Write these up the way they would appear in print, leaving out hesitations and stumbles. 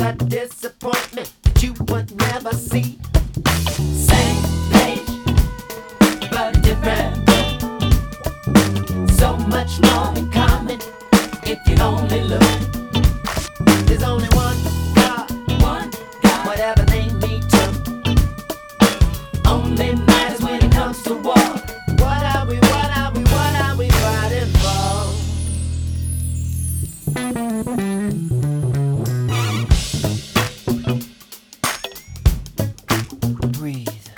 a disappointment that you would never see. Same page, but different book. So much more in common if you only look. There's only one God, whatever name he took. Only matters when it comes to war. What are we fighting for? Breathe.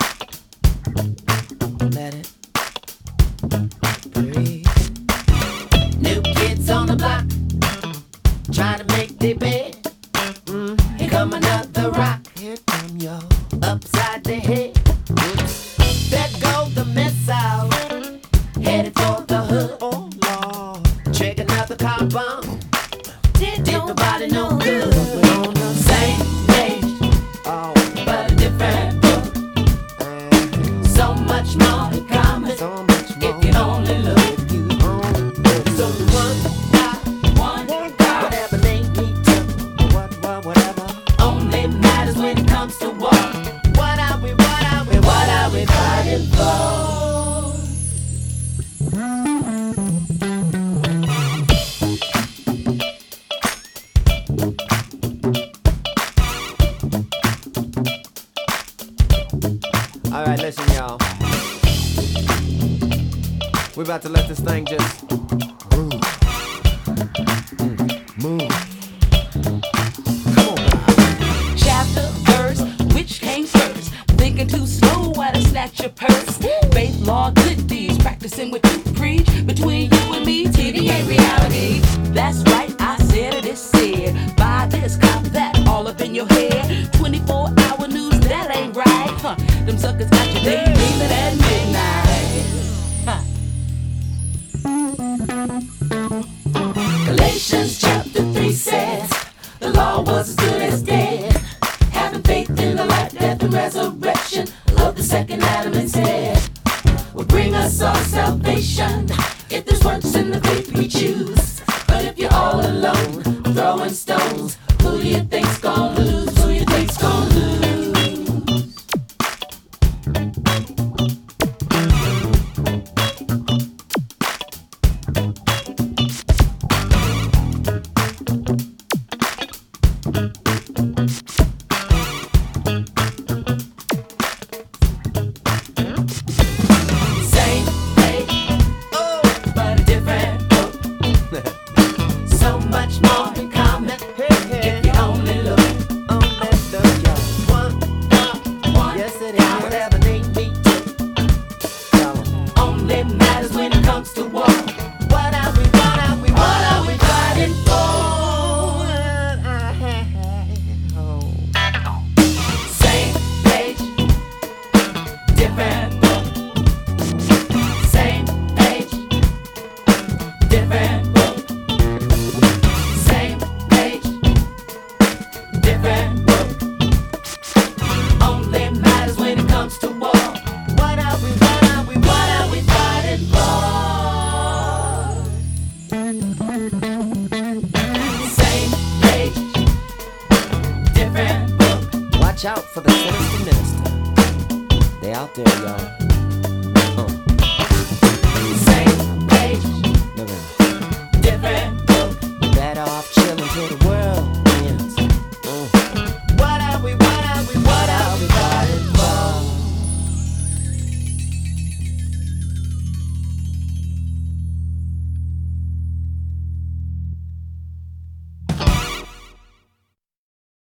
Let it breathe. New kids on the block, trying to make their bed. Here come another rock. Here come your upside the head. There go the missile, headed for the hood. Oh Lord, trigger another car bomb. Did nobody know good? On the same page, but a different book. So much more in common if you only look. So one God, whatever name he took. Whatever. Only matters when it comes to war. What are we fighting for? Alright, listen, y'all. We're about to let this thing just move. Move. Come on, guys. Chapter, verse, which came first? Thinking too slow, why to snatch your purse? Faith, law, good deeds, practicing what you preach. Between you and me, TV ain't reality. That's right, I said it, it's said. Buy this, cop that, all up in your head. 24-hour news, that ain't right. Huh. Them suckers got you daydreaming at midnight. Huh. Galatians chapter 3 says, the law was as good as dead. Having faith in the life, death, and resurrection of the second Adam instead will bring us all salvation. If there's works in the faith we choose, but if you're all alone, throwing stones, who do you think's gonna lose? Who you think's gonna lose? Same page, but a different book. So much more in common if you only look. One God, yes it is. Whatever name he took. Only matters when it comes to war. What are we fighting for? Same page, different book. Same page, different book. Same page, different book. Only matters when it comes to war. What are we fighting for? Same page, different book. Watch out for the sinister minister. They out there, y'all.